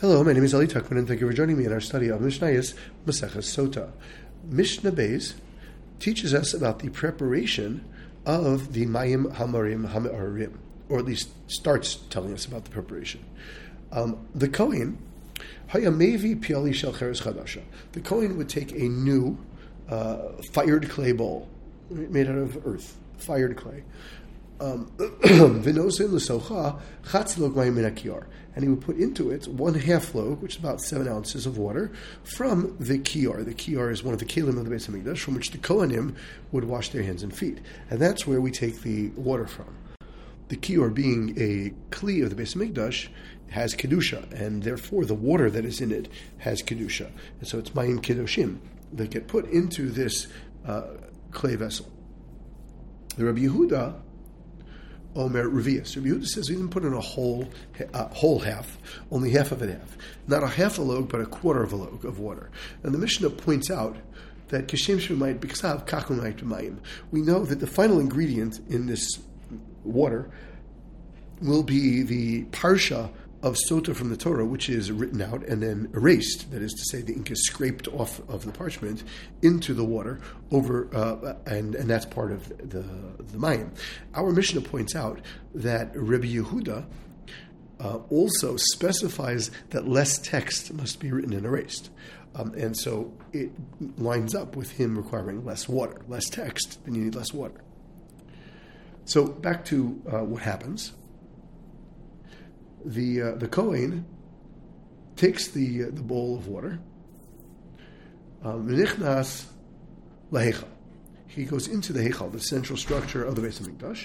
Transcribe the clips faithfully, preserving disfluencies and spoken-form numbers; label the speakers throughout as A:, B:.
A: Hello, my name is Ali Tuckman, and thank you for joining me in our study of Mishnayos Maseches Sota. Mishnah Beis teaches us about the preparation of the Mayim Hamarim Hamarim, or at least starts telling us about the preparation. Um, the Kohen, Hayamevi Piali Shel Cheres Chadasha. The Kohen would take a new uh, fired clay bowl made out of earth, fired clay. Um, and he would put into it one half log, which is about seven ounces of water, from the kiyar. The kiyar is one of the kelim of the Beis Hamikdash, from which the Kohanim would wash their hands and feet. And that's where we take the water from. The kiyar, being a kli of the Beis Hamikdash, has kedusha, and therefore the water that is in it has kedusha. And so it's mayim kedoshim that get put into this uh, clay vessel. The Rabbi Yehuda Omer Revius. Rabbi Yehuda says we didn't put in a whole uh, whole half, only half of it half. Not a half a log, but a quarter of a log of water. And the Mishnah points out that Kishem Shemayim B'Ksav Kakunayt Mayim. We know that the final ingredient in this water will be the parsha of Sota from the Torah, which is written out and then erased. That is to say, the ink is scraped off of the parchment into the water, over, uh, and and that's part of the the Mayim. Our Mishnah points out that Rabbi Yehuda uh, also specifies that less text must be written and erased, um, and so it lines up with him requiring less water, less text, then you need less water. So back to uh, what happens. The uh, the Kohen takes the uh, the bowl of water. V'nichnas laheichal. He goes into the heichal, the central structure of the Beis Hamikdash.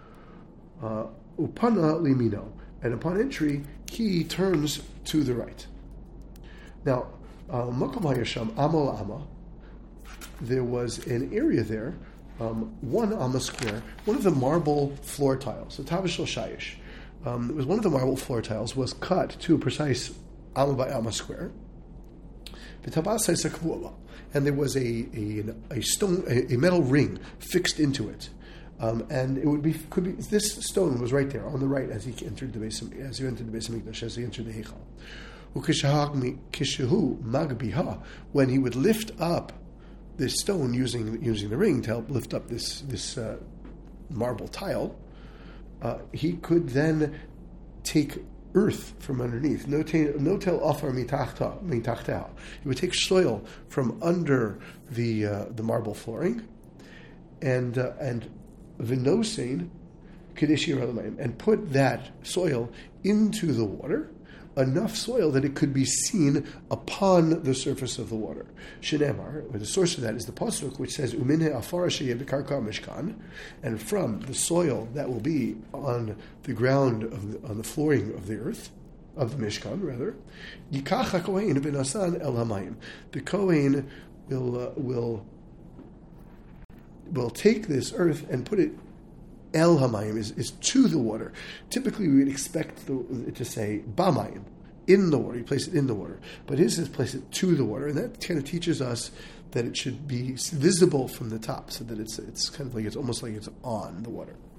A: Upana limino, and upon entry, he turns to the right. Now, makom hayasham amal ama. There was an area there, um, one amma square, one of the marble floor tiles, the tavishal shayish. Um, it was one of the marble floor tiles was cut to a precise amma by amma square. And there was a a, a stone, a, a metal ring fixed into it, um, and it would be could be this stone was right there on the right as he entered the Beis as he entered the Beis Hamikdash, as he entered the heichal. When he would lift up this stone using using the ring to help lift up this this uh, marble tile. Uh, he could then take earth from underneath. No tel offer mitachta. He would take soil from under the uh, the marble flooring, and uh, and vinosein kedeshir alamayim, and put that soil into the water, enough soil that it could be seen upon the surface of the water. Shenemar, or the source of that is the pasuk, which says Uminhe afar sheyeh b'karka mishkan, and from the soil that will be on the ground of the, on the flooring of the earth, of the mishkan rather, yikach hakohen v'nasan el hamayim. The kohen will uh, will will take this earth and put it. El hamayim is, is to the water. Typically, we would expect the, to say bamayim, in the water. You place it in the water, but his says place it to the water, and that kind of teaches us that it should be visible from the top, so that it's it's kind of like it's almost like it's on the water.